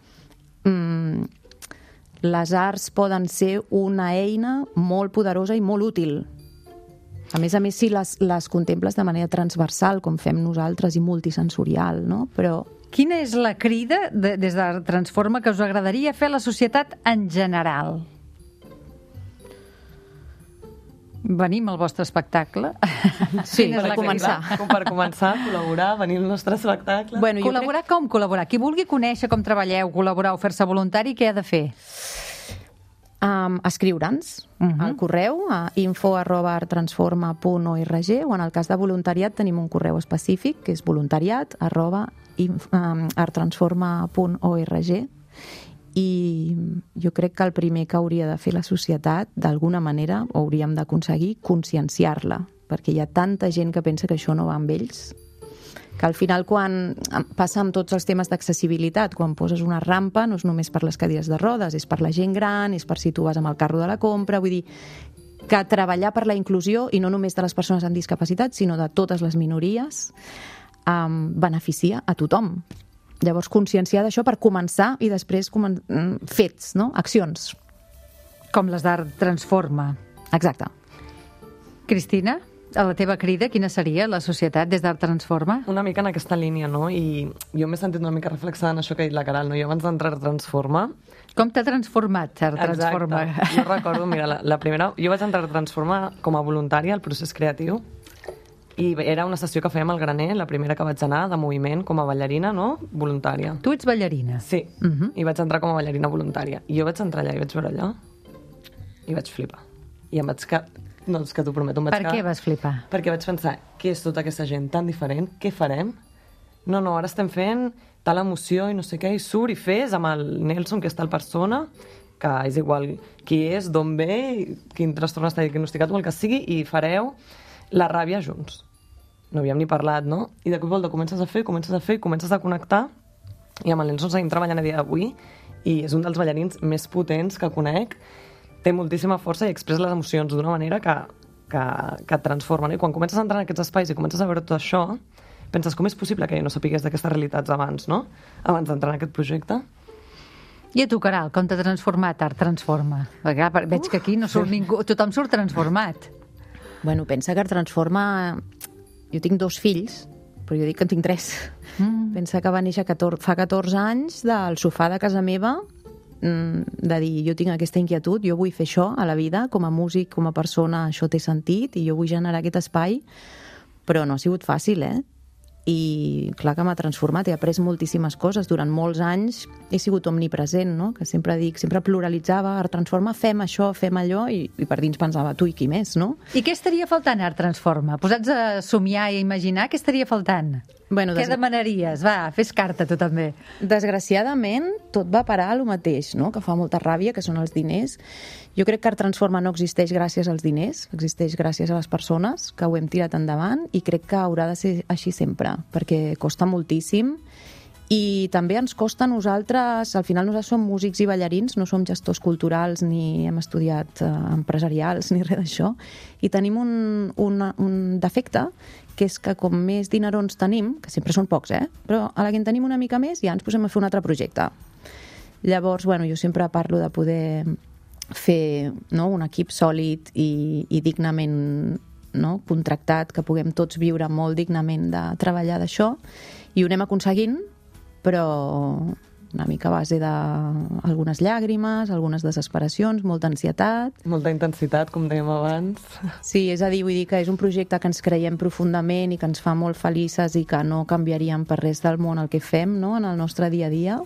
Les arts poden ser una eina molt poderosa i molt útil. A més, si les contemples de manera transversal, com fem nosaltres, i multisensorial, no? Però... Quina és la crida des de Transforma que us agradaria fer a la societat en general? Venim al vostre espectacle? Sí, per començar. Per començar, col·laborar, venir al nostre espectacle. Bueno, col·laborar com col·laborar? Qui vulgui conèixer com treballeu, col·laborar o fer-se voluntari, què ha de fer? Escriure'ns al correu a info@arttransforma.org, o en el cas de voluntariat tenim un correu específic que és voluntariat@arttransforma.org. I jo crec que el primer que hauria de fer la societat, d'alguna manera, hauríem d'aconseguir conscienciar-la, perquè hi ha tanta gent que pensa que això no va amb ells, que al final, quan passa amb tots els temes d'accessibilitat, quan poses una rampa, no és només per les cadires de rodes, és per la gent gran, és per si tu vas amb el carro de la compra, vull dir que treballar per la inclusió, i no només de les persones amb discapacitat, sinó de totes les minories, beneficia a tothom. Llavors, conscienciar d'això per començar i després fets, no? Accions. Com les d'Art Transforma. Exacte. Cristina, a la teva crida, quina seria la societat des d'Art Transforma? Una mica en aquesta línia, no? I jo m'he sentit una mica reflexada en això que ha dit la Caral, no? Jo abans d'entrar a Art Transforma... Com t'ha transformat Art Transforma? Exacte. Jo recordo, mira, la primera... Jo vaig entrar a Art Transforma com a voluntària al procés creatiu, i era una sessió que fèiem al Graner, la primera que vaig anar, de moviment, com a ballarina, no? Voluntària. Tu ets ballarina? Sí, i vaig entrar com a ballarina voluntària. I jo vaig entrar allà i vaig veure allò i vaig flipar. I em vaig quedar... No, és que t'ho prometo, em vaig quedar... Per què vas flipar? Perquè vaig pensar, què és tota aquesta gent tan diferent? Què farem? No, ara estem fent tal emoció i no sé què, i surt i fes amb el Nelson, que és tal persona, que és igual qui és, d'on ve, quin trastorn està diagnosticat o el que sigui, i fareu la ràbia junts. No havíem ni parlat, no? I de cop i volta comences a fer, comences a connectar, i amb el Nelson seguim treballant a dia d'avui, i és un dels ballarins més potents que conec, té moltíssima força i expressa les emocions d'una manera que et transforma, no? I quan comences a entrar en aquests espais i comences a veure tot això, penses com és possible que jo no sapigués d'aquestes realitats abans, no? Abans d'entrar en aquest projecte. I a tu, Caral, com t'ha transformat Art Transforma? Perquè veig que aquí no surt ningú, tothom surt transformat. Bueno, pensa que Art Transforma... Jo tinc 2 fills, però jo dic que en tinc 3. Pensa que va néixer fa 14 anys del sofà de casa meva, de dir, jo tinc aquesta inquietud, jo vull fer això a la vida, com a músic, com a persona, això té sentit, i jo vull generar aquest espai, però no ha sigut fàcil, i clar que m'ha transformat, he après moltíssimes coses. Durant molts anys he sigut omnipresent, no? Que sempre pluralitzava, Art Transforma, fem això, fem allò, i per dins pensava, tu i qui més, no? I què estaria faltant, Art Transforma? Posats a somiar i a imaginar, què estaria faltant? Bueno, què demanaries? Va, fes carta, tu també. Desgraciadament, tot va parar a lo mateix, no? Que fa molta ràbia, que són els diners. Jo crec que Art Transforma no existeix gràcies als diners, existeix gràcies a les persones que ho hem tirat endavant, i crec que haurà de ser així sempre, perquè costa moltíssim, i també ens costa a nosaltres, al final nosaltres som músics i ballarins, no som gestors culturals ni hem estudiat empresarials ni res d'això, i tenim un defecte, que és que com més dinerons tenim, que sempre són pocs, però a la que en tenim una mica més ja ens posem a fer un altre projecte. Llavors, bueno, jo sempre parlo de poder fer, no, un equip sòlid i dignament, no, contractat, que puguem tots viure molt dignament de treballar d'això, i ho anem aconseguint, però una mica a base d'algunes llàgrimes, algunes desesperacions, molta ansietat. Molta intensitat, com dèiem abans. Sí, és a dir, vull dir que és un projecte que ens creiem profundament i que ens fa molt felices i que no canviaríem per res del món el que fem, no?, en el nostre dia a dia,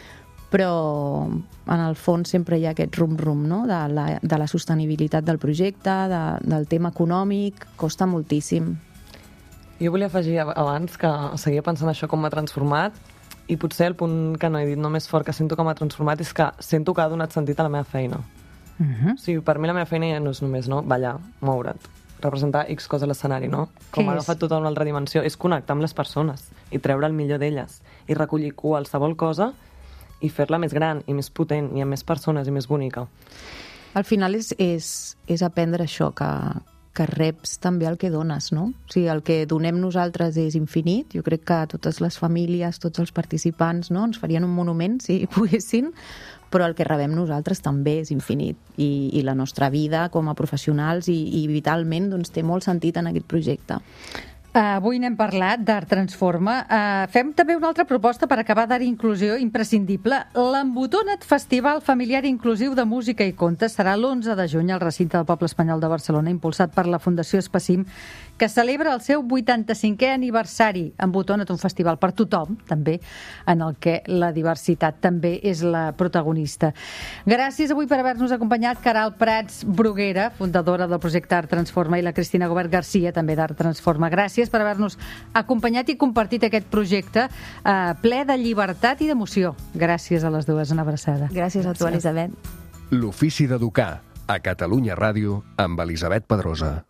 però en el fons sempre hi ha aquest rum-rum, no?, de la sostenibilitat del projecte, del tema econòmic, costa moltíssim. Jo volia afegir abans que seguia pensant això com m'ha transformat, i potser el punt que no he dit no més fort que sento que m'ha transformat és que sento que ha donat sentit a la meva feina. O sigui, per mi la meva feina ja no és només, no?, ballar, moure't, representar X cosa a l'escenari, no? Com ha agafat tota una altra dimensió, és connectar amb les persones i treure el millor d'elles i recollir qualsevol cosa i fer-la més gran i més potent i amb més persones i més bonica. Al final és aprendre això, que reps també el que dones, no? O sigui, el que donem nosaltres és infinit. Jo crec que totes les famílies, tots els participants, no?, ens farien un monument si poguessin, però el que rebem nosaltres també és infinit. I la nostra vida com a professionals i vitalment doncs, té molt sentit en aquest projecte. Avui n'hem parlat d'Art Transforma. Fem també una altra proposta per acabar d'Art Inclusió imprescindible. l'Embotona't Festival Familiar Inclusiu de Música i Contes serà l'11 de juny al recinte del Poble Espanyol de Barcelona, impulsat per la Fundació Espacim, que celebra el seu 85è aniversari. Embotona't, un festival per tothom, també, en el que la diversitat també és la protagonista. Gràcies avui per haver-nos acompanyat Queralt Prats Bruguera, fundadora del projecte Art Transforma, i la Cristina Gobert Garcia, també d'Art Transforma. Gràcies per haver-nos acompanyat i compartit aquest projecte ple de llibertat i d'emoció. Gràcies a les dues, una abraçada. Gràcies a tu, Elisabet. L'Ofici d'Educar, a Catalunya Ràdio, amb Elisabet Pedrosa.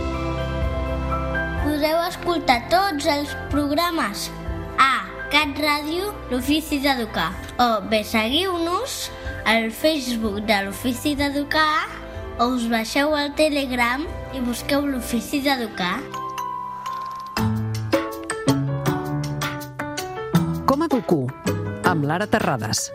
Podeu escoltar tots els programes a Cat Ràdio, l'Ofici d'Educar. O bé seguiu-nos al Facebook de l'Ofici d'Educar, o us baixeu al Telegram i busqueu l'Ofici d'Educar. Com educo? Amb Lara Terrades.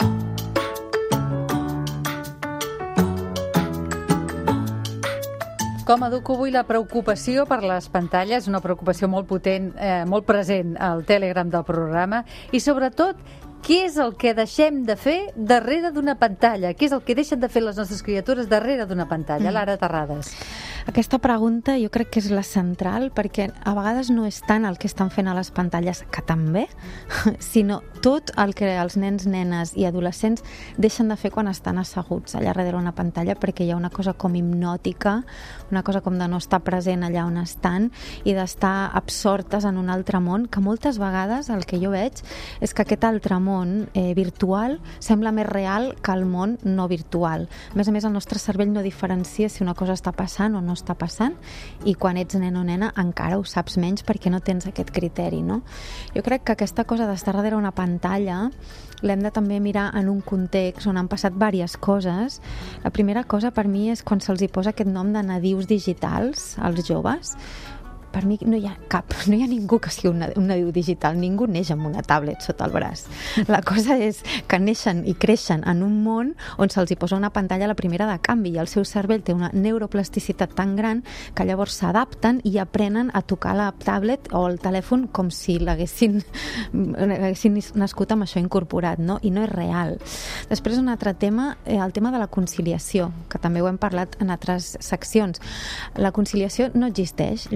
Com educo avui la preocupació per les pantalles, una preocupació molt potent, molt present al Telegram del programa, i sobretot, què és el que deixem de fer darrere d'una pantalla? Què és el que deixen de fer les nostres criatures darrere d'una pantalla? Lara Terrades. Aquesta pregunta jo crec que és la central, perquè a vegades no és tant el que estan fent a les pantalles, que també, sinó tot el que els nens, nenes i adolescents deixen de fer quan estan asseguts allà darrere una pantalla, perquè hi ha una cosa com hipnòtica, una cosa com de no estar present allà on estan i d'estar absortes en un altre món, que moltes vegades el que jo veig és que aquest altre món virtual sembla més real que el món no virtual. A més, el nostre cervell no diferencia si una cosa està passant o no està passant, i quan ets nen o nena encara ho saps menys perquè no tens aquest criteri, no? Jo crec que aquesta cosa d'estar darrere una pantalla l'hem de també mirar en un context on han passat diverses coses. La primera cosa per mi és quan se'ls hi posa aquest nom de nadius digitals als joves. Per mi no hi ha ningú que sigui un nadiu digital, ningú neix amb una tablet sota el braç. La cosa és que neixen i creixen en un món on se'ls hi posa una pantalla a la primera de canvi, i el seu cervell té una neuroplasticitat tan gran que llavors s'adapten i aprenen a tocar la tablet o el telèfon com si l'haguessin nascut amb això incorporat, no? I no és real. Després un altre tema, el tema de la conciliació, que també ho hem parlat en altres seccions. La conciliació no existeix. Llavors, què passa?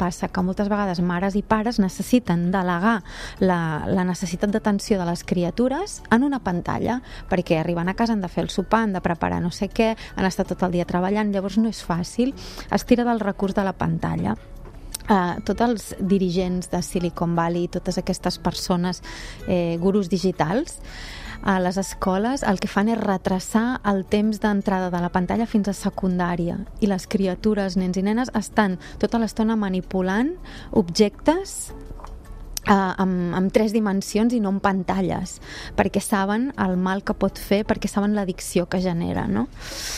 passa? Que moltes vegades mares i pares necessiten delegar la necessitat d'atenció de les criatures en una pantalla, perquè arriben a casa, han de fer el sopar, han de preparar no sé què, han estat tot el dia treballant, llavors no és fàcil, es tira del recurs de la pantalla. Tots els dirigents de Silicon Valley, totes aquestes persones, gurus digitals, a les escoles el que fan és retrasar el temps d'entrada de la pantalla fins a secundària, i les criatures, nens i nenes, estan tota l'estona manipulant objectes amb 3 dimensions i no en pantalles, perquè saben el mal que pot fer, perquè saben l'addicció que genera, no?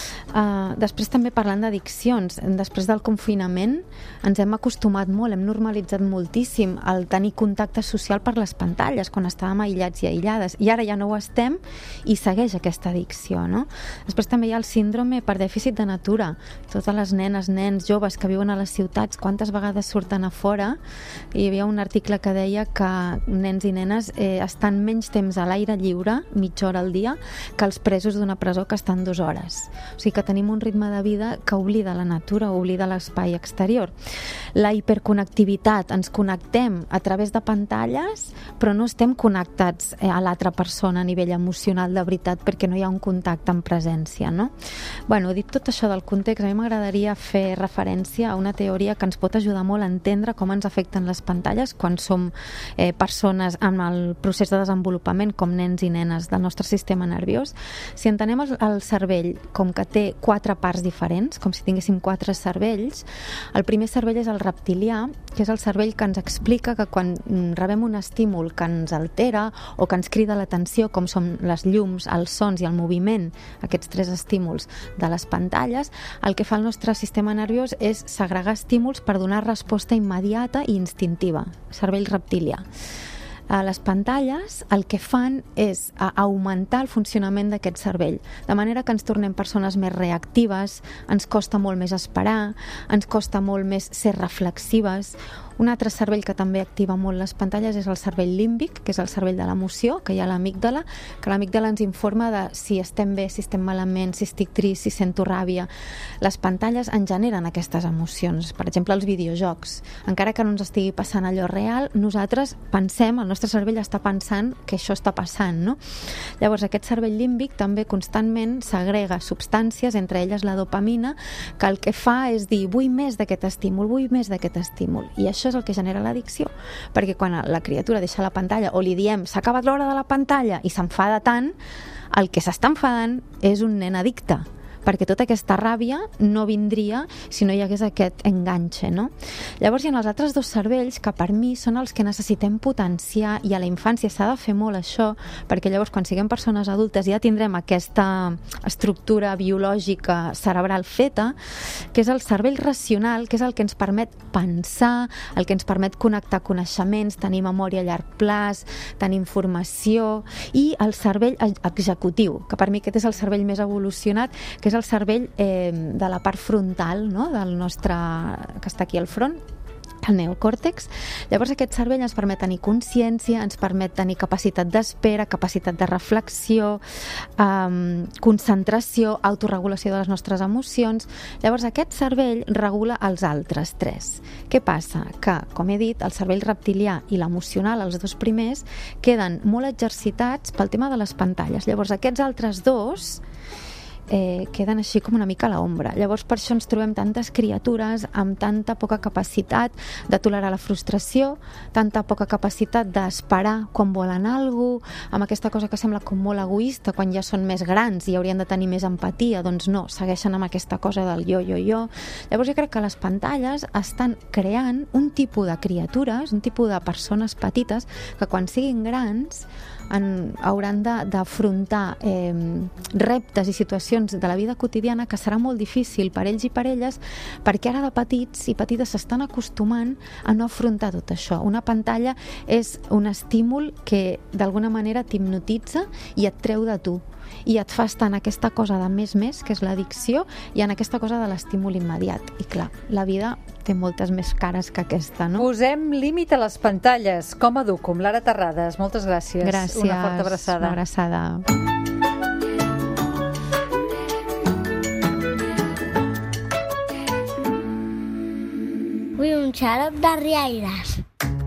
Després també parlant d'addiccions, després del confinament ens hem acostumat molt, hem normalitzat moltíssim el tenir contacte social per les pantalles quan estàvem aïllats i aïllades, i ara ja no ho estem i segueix aquesta addicció, no? Després també hi ha el síndrome per dèficit de natura, totes les nenes, nens, joves que viuen a les ciutats, quantes vegades surten a fora. Hi havia un article que deia que nens i nenes estan menys temps a l'aire lliure, mitja hora al dia, que els presos d'una presó que estan 2 hores. O sigui que tenim un ritme de vida que oblida la natura, oblida l'espai exterior. La hiperconnectivitat, ens connectem a través de pantalles, però no estem connectats a l'altra persona a nivell emocional de veritat, perquè no hi ha un contacte en presència, no? Bueno, dit tot això del context, a mi m'agradaria fer referència a una teoria que ens pot ajudar molt a entendre com ens afecten les pantalles quan som persones en el procés de desenvolupament, com nens i nenes del nostre sistema nerviós. Si entenem el cervell com que té 4 parts diferents, com si tinguéssim 4 cervells, el primer cervell és el reptilià, que és el cervell que ens explica que quan rebem un estímul que ens altera o que ens crida l'atenció, com són les llums, els sons i el moviment, aquests 3 estímuls de les pantalles, el que fa el nostre sistema nerviós és segregar estímuls per donar resposta immediata i instintiva, cervell reptilià. Les pantalles el que fan és augmentar el funcionament d'aquest cervell, de manera que ens tornem persones més reactives, ens costa molt més esperar, ens costa molt més ser reflexives. Un altre cervell que també activa molt les pantalles és el cervell límbic, que és el cervell de l'emoció, que hi ha l'amígdala, que l'amígdala ens informa de si estem bé, si estem malament, si estic trist, si sento ràbia. Les pantalles en generen aquestes emocions. Per exemple, els videojocs. Encara que no ens estigui passant allò real, nosaltres pensem, el nostre cervell està pensant que això està passant, no? Llavors, aquest cervell límbic també constantment segrega substàncies, entre elles la dopamina, que el que fa és dir, vull més d'aquest estímul, vull més d'aquest estímul. I això és el que genera l'addicció, perquè quan la criatura deixa la pantalla o li diem s'ha acabat l'hora de la pantalla i s'enfada tant, el que s'està enfadant és un nen addicte, perquè tota aquesta ràbia no vindria si no hi hagués aquest enganxe, no? Llavors hi ha els altres 2 cervells que per mi són els que necessitem potenciar, i a la infància s'ha de fer molt això, perquè llavors quan siguem persones adultes ja tindrem aquesta estructura biològica cerebral feta, que és el cervell racional, que és el que ens permet pensar, el que ens permet connectar coneixements, tenir memòria a llarg plaç, tenir informació, i el cervell executiu, que per mi aquest és el cervell més evolucionat, que és el cervell de la part frontal, no? Del nostre, que està aquí al front, el neocòrtex. Llavors aquest cervell ens permet tenir consciència, ens permet tenir capacitat d'espera, capacitat de reflexió, concentració, autorregulació de les nostres emocions. Llavors aquest cervell regula els altres 3. Què passa? Que, com he dit, el cervell reptilià i l'emocional, els 2 primers, queden molt exercitats pel tema de les pantalles. Llavors aquests altres 2 queden així com una mica a l'ombra. Llavors per això ens trobem tantes criatures amb tanta poca capacitat de tolerar la frustració, tanta poca capacitat d'esperar quan volen alguna cosa, amb aquesta cosa que sembla com molt egoista quan ja són més grans i haurien de tenir més empatia, doncs no, segueixen amb aquesta cosa del jo. Llavors jo crec que les pantalles estan creant un tipus de criatures, un tipus de persones petites que quan siguin grans hauran d'afrontar reptes i situacions de la vida quotidiana que serà molt difícil per ells i per elles, perquè ara de petits i petites s'estan acostumant a no afrontar tot això. Una pantalla és un estímul que d'alguna manera t'hipnotitza i et treu de tu, i et fa estar en aquesta cosa de més, que és l'addicció, i en aquesta cosa de l'estímul immediat. I clar, la vida té moltes més cares que aquesta, no? Posem límit a les pantalles. Com educo, amb Lara Terrades. Moltes gràcies. Gràcies. Una forta abraçada. Una abraçada. Vull un xarop de riaires.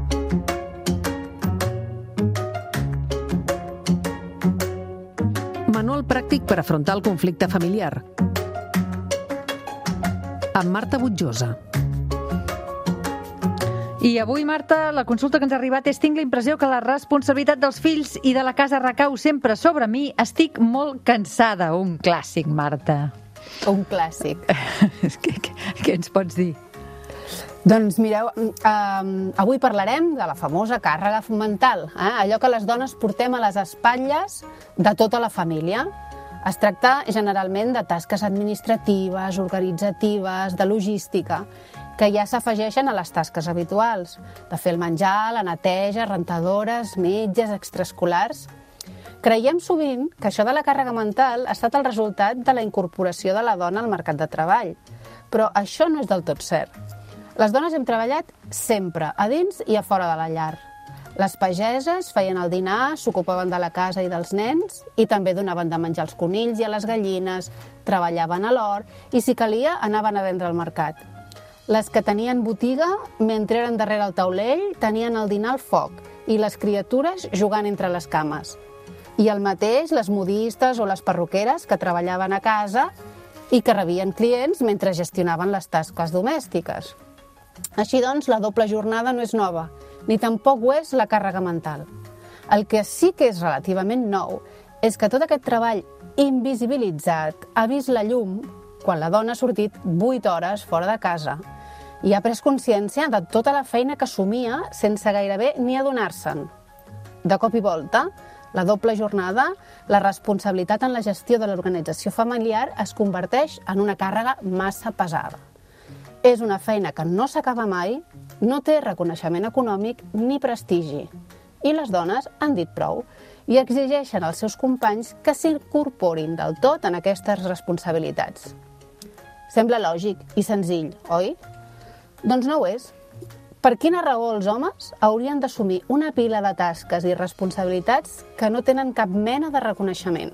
Manual pràctic per afrontar el conflicte familiar. Amb Marta Butjosa. I avui, Marta, la consulta que ens ha arribat és: tinc la impressió que la responsabilitat dels fills i de la casa recau sempre sobre mi. Estic molt cansada. Un clàssic, Marta. Un clàssic. Què ens pots dir? Doncs mireu, avui parlarem de la famosa càrrega mental, allò que les dones portem a les espatlles de tota la família. Es tracta generalment de tasques administratives, organitzatives, de logística, que ja s'afegeixen a les tasques habituals, de fer el menjar, la neteja, rentadores, metges, extraescolars. Creiem sovint que això de la càrrega mental ha estat el resultat de la incorporació de la dona al mercat de treball, però això no és del tot cert. Les dones hem treballat sempre, a dins i a fora de la llar. Les pageses feien el dinar, s'ocupaven de la casa i dels nens i també donaven de menjar als conills i a les gallines, treballaven a l'hort i, si calia, anaven a vendre al mercat. Les que tenien botiga, mentre eren darrere el taulell, tenien el dinar al foc i les criatures jugant entre les cames. I el mateix les modistes o les perruqueres que treballaven a casa i que rebien clients mentre gestionaven les tasques domèstiques. Així doncs, la doble jornada no és nova, ni tampoc ho és la càrrega mental. El que sí que és relativament nou és que tot aquest treball invisibilitzat ha vist la llum quan la dona ha sortit 8 hores fora de casa i ha pres consciència de tota la feina que assumia sense gairebé ni adonar-se'n. De cop i volta, la doble jornada, la responsabilitat en la gestió de l'organització familiar es converteix en una càrrega massa pesada. És una feina que no s'acaba mai, no té reconeixement econòmic ni prestigi. I les dones han dit prou i exigeixen als seus companys que s'incorporin del tot en aquestes responsabilitats. Sembla lògic i senzill, oi? Doncs no ho és. Per quina raó els homes haurien d'assumir una pila de tasques i responsabilitats que no tenen cap mena de reconeixement?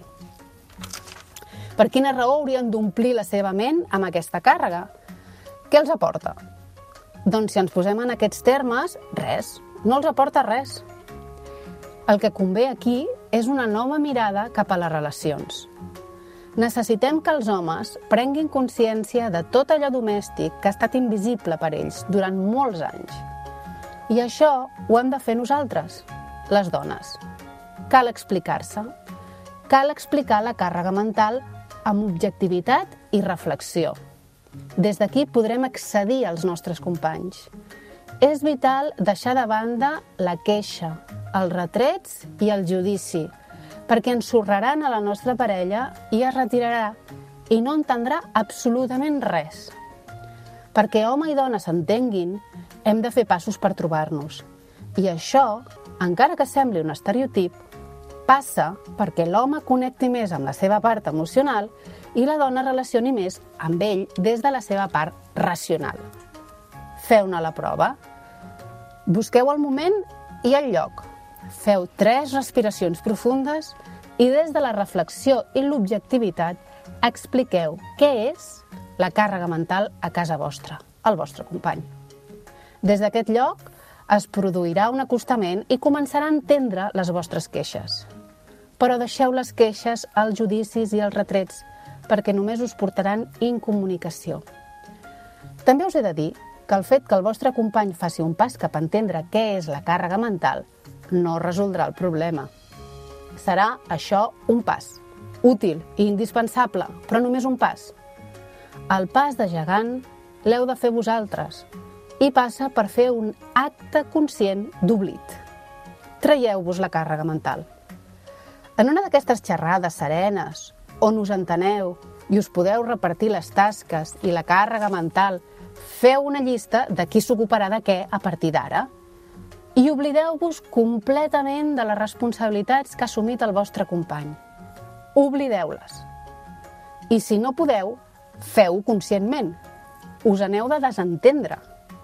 Per quina raó haurien d'omplir la seva ment amb aquesta càrrega? Què els aporta? Doncs si ens posem en aquests termes, res, no els aporta res. El que convé aquí és una nova mirada cap a les relacions. Necessitem que els homes prenguin consciència de tot allò domèstic que ha estat invisible per ells durant molts anys. I això ho hem de fer nosaltres, les dones. Cal explicar-se. Cal explicar la càrrega mental amb objectivitat i reflexió. Des d'aquí podrem accedir als nostres companys. És vital deixar de banda la queixa, els retrets i el judici, perquè ensorraran a la nostra parella i es retirarà i no entendrà absolutament res. Perquè home i dona s'entenguin, hem de fer passos per trobar-nos. I això, encara que sembli un estereotip, passa perquè l'home connecti més amb la seva part emocional i la dona relacioni més amb ell des de la seva part racional. Feu-ne la prova. Busqueu el moment i el lloc. Feu 3 respiracions profundes i des de la reflexió i l'objectivitat expliqueu què és la càrrega mental a casa vostra, al vostre company. Des d'aquest lloc es produirà un acostament i començarà a entendre les vostres queixes. Però deixeu les queixes, els judicis i els retrets, perquè només us portaran incomunicació. També us he de dir que el fet que el vostre company faci un pas cap a entendre què és la càrrega mental no resoldrà el problema. Serà això un pas, útil i indispensable, però només un pas. El pas de gegant l'heu de fer vosaltres i passa per fer un acte conscient d'oblit. Traieu-vos la càrrega mental. En una d'aquestes xerrades serenes, on us enteneu i us podeu repartir les tasques i la càrrega mental, feu una llista de qui s'ocuparà de què a partir d'ara. I oblideu-vos completament de les responsabilitats que ha assumit el vostre company. Oblideu-les. I si no podeu, feu-ho conscientment. Us aneu de desentendre.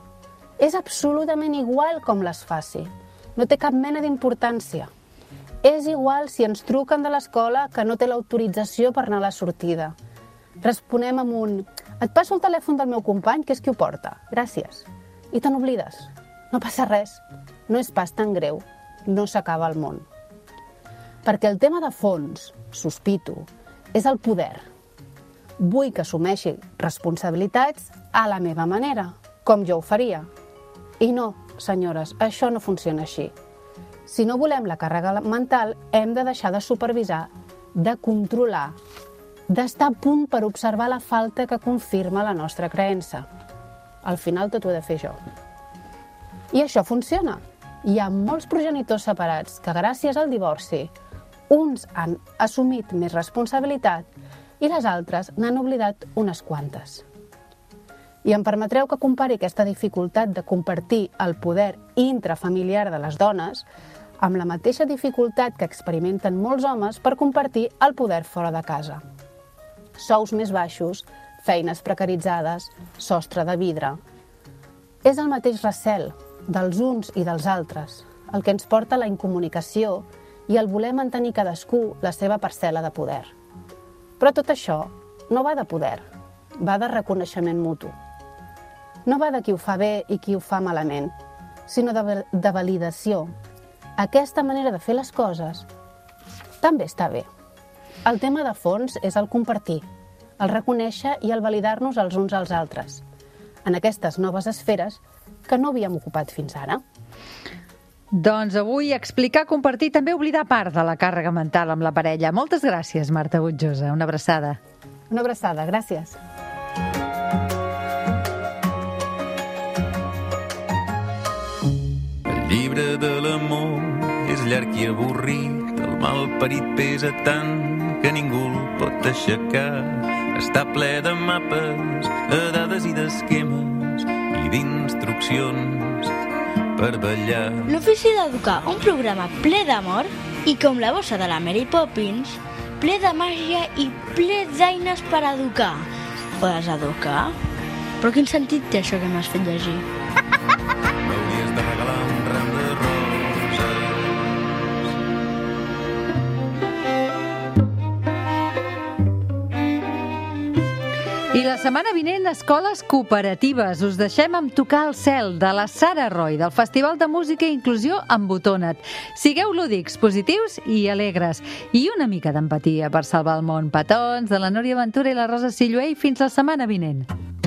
És absolutament igual com les faci. No té cap mena d'importància. És igual si ens truquen de l'escola que no té l'autorització per anar a la sortida. Responem amb un: et passo el telèfon del meu company, que és qui ho porta. Gràcies. i te n'oblides. No passa res, no és pas tan greu, no s'acaba el món. Perquè el tema de fons, sospito, és el poder. Vull que assumeixi responsabilitats a la meva manera, com jo ho faria. I no, senyores, això no funciona així. Si no volem la càrrega mental, hem de deixar de supervisar, de controlar, d'estar a punt per observar la falta que confirma la nostra creença. Al final tot ho he de fer jo. I això funciona. Hi ha molts progenitors separats que gràcies al divorci uns han assumit més responsabilitat i les altres n'han oblidat unes quantes. I em permetreu que compari aquesta dificultat de compartir el poder intrafamiliar de les dones amb la mateixa dificultat que experimenten molts homes per compartir el poder fora de casa. Sous més baixos, feines precaritzades, sostre de vidre. És el mateix recel dels uns i dels altres, el que ens porta a la incomunicació i el voler mantenir cadascú la seva parcel·la de poder. Però tot això no va de poder, va de reconeixement mutu. No va de qui ho fa bé i qui ho fa malament, sinó de validació. Aquesta manera de fer les coses també està bé. El tema de fons és el compartir, el reconèixer i el validar-nos els uns als altres, en aquestes noves esferes que no havíem ocupat fins ara. Doncs avui explicar, compartir, també oblidar part de la càrrega mental amb la parella. Moltes gràcies, Marta Butjosa. Una abraçada. Una abraçada, gràcies. El llibre de l'amor és llarg i avorrit, el malparit pesa tant que ningú el pot aixecar. Està ple de mapes, de dades i d'esquemes i d'instruccions per ballar. L'Ofici d'Educar, un programa ple d'amor i com la bossa de la Mary Poppins, ple de màgia i ple d'eines per educar. Podes educar? Però quin sentit té això que m'has fet llegir? M'hauries de regalar un ram de I la setmana vinent, escoles cooperatives. Us deixem amb Tocar el cel, de la Sara Roy, del Festival de Música i Inclusió Embotona't. Sigueu lúdics, positius i alegres. I una mica d'empatia per salvar el món. Petons de la Núria Ventura i la Rosa Silluell. Fins la setmana vinent.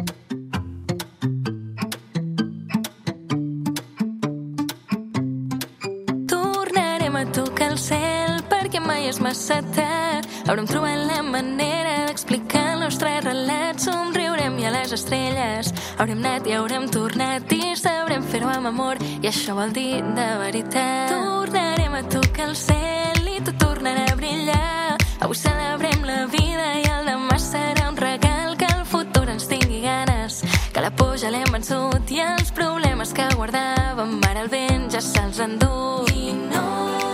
Tornarem a tocar el cel perquè mai és massa tard. Haurem trobat la manera d'explicar el nostre relat. Somriurem i a les estrelles haurem anat i haurem tornat i sabrem fer-ho amb amor i això vol dir de veritat. Tornarem a tocar el cel i tot tornarà a brillar. Avui celebrem la vida i el demà serà un regal. Que el futur ens tingui ganes, que la por ja l'hem vençut i els problemes que guardàvem ara el vent ja se'ls endú. I no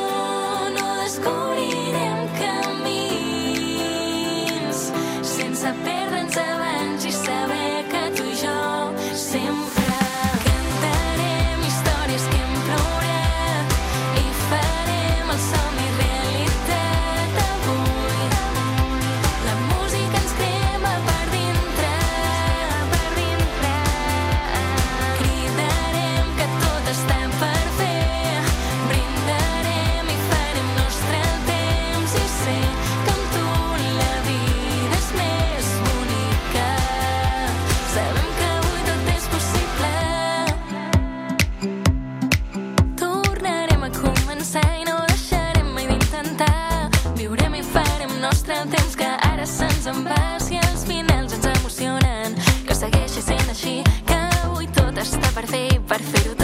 descobrirem camins sense perdre'ns abans i saber que tu i jo sempre cantarem històries que hem plorat i farem el somni realitat avui. La música ens crema per dintre, cridarem que tot està per fer, brindarem i farem nostre el temps i sé que amb tu la vida és més bonica. Sabem que avui tot és possible. Tornarem a començar i no deixarem mai d'intentar. Viurem i farem nostre el temps que ara se'ns en va. Si els finals ens emocionen, que segueixi sent així, que avui tot està per fer i per fer-ho